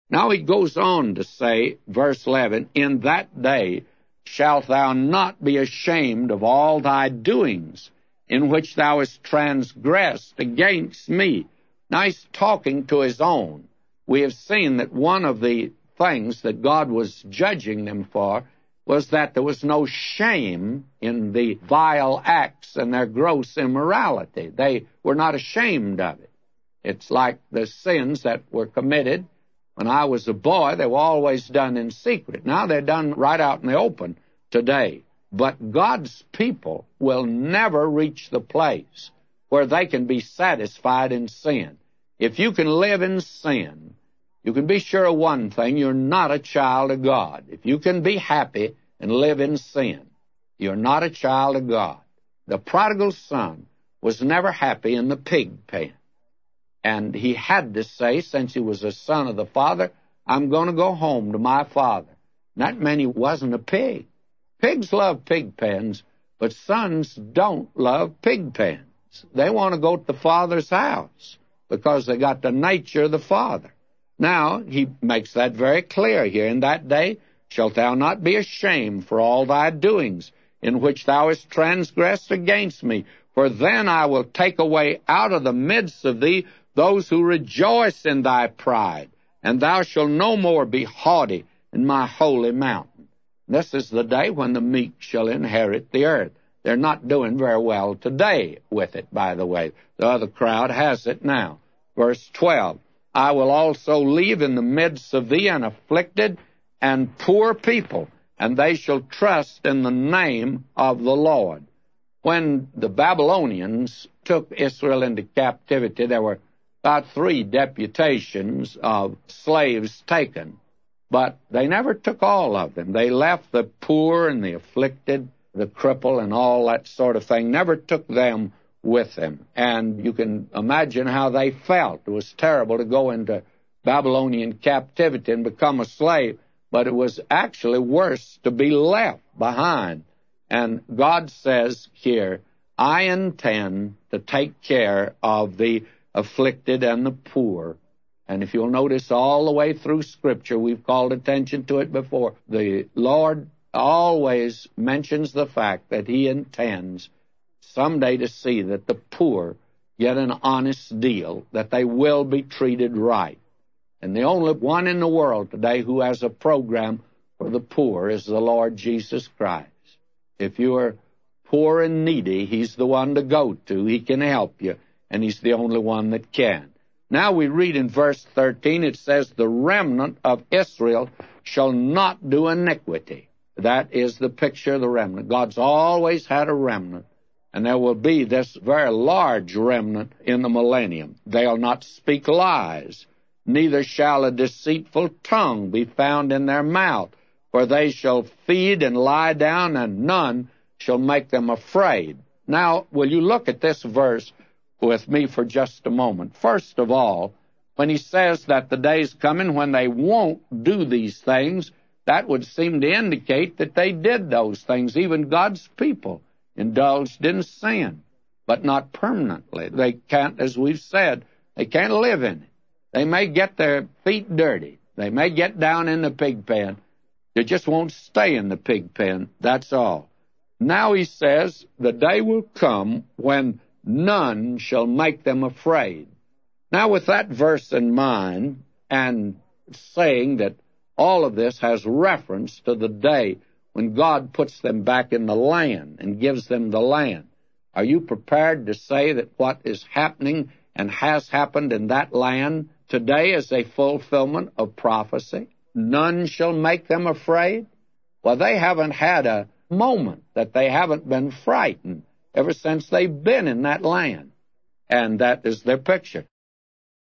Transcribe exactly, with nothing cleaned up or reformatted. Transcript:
Now he goes on to say, verse eleven, in that day shalt thou not be ashamed of all thy doings, in which thou hast transgressed against me. Now he's talking to his own. We have seen that one of the things that God was judging them for was that there was no shame in the vile acts and their gross immorality. They were not ashamed of it. It's like the sins that were committed when I was a boy. They were always done in secret. Now they're done right out in the open today. But God's people will never reach the place where they can be satisfied in sin. If you can live in sin, you can be sure of one thing: you're not a child of God. If you can be happy and live in sin, you're not a child of God. The prodigal son was never happy in the pig pen. And he had to say, since he was a son of the Father, I'm going to go home to my father. And that meant he wasn't a pig. Pigs love pig pens, but sons don't love pig pens. They want to go to the Father's house because they got the nature of the Father. Now, he makes that very clear here. In that day shalt thou not be ashamed for all thy doings, in which thou hast transgressed against me. For then I will take away out of the midst of thee those who rejoice in thy pride, and thou shalt no more be haughty in my holy mountain. This is the day when the meek shall inherit the earth. They're not doing very well today with it, by the way. The other crowd has it now. Verse twelve, I will also leave in the midst of thee an afflicted and poor people, and they shall trust in the name of the Lord. When the Babylonians took Israel into captivity, there were about three deputations of slaves taken, but they never took all of them. They left the poor and the afflicted, the cripple, and all that sort of thing, never took them with them. And you can imagine how they felt. It was terrible to go into Babylonian captivity and become a slave, but it was actually worse to be left behind. And God says here, I intend to take care of the afflicted and the poor. And if you'll notice all the way through Scripture, we've called attention to it before, the Lord always mentions the fact that he intends someday to see that the poor get an honest deal, that they will be treated right. And the only one in the world today who has a program for the poor is the Lord Jesus Christ. If you are poor and needy, he's the one to go to. He can help you, and he's the only one that can. Now we read in verse thirteen, it says, the remnant of Israel shall not do iniquity. That is the picture of the remnant. God's always had a remnant, and there will be this very large remnant in the millennium. They'll not speak lies, neither shall a deceitful tongue be found in their mouth, for they shall feed and lie down, and none shall make them afraid. Now, will you look at this verse with me for just a moment? First of all, when he says that the day's coming when they won't do these things, that would seem to indicate that they did those things. Even God's people indulged in sin, but not permanently. They can't, as we've said, they can't live in it. They may get their feet dirty. They may get down in the pig pen. They just won't stay in the pig pen, that's all. Now he says, the day will come when none shall make them afraid. Now with that verse in mind, and saying that all of this has reference to the day when God puts them back in the land and gives them the land, are you prepared to say that what is happening and has happened in that land today is a fulfillment of prophecy? None shall make them afraid? Well, they haven't had a moment that they haven't been frightened ever since they've been in that land. And that is their picture.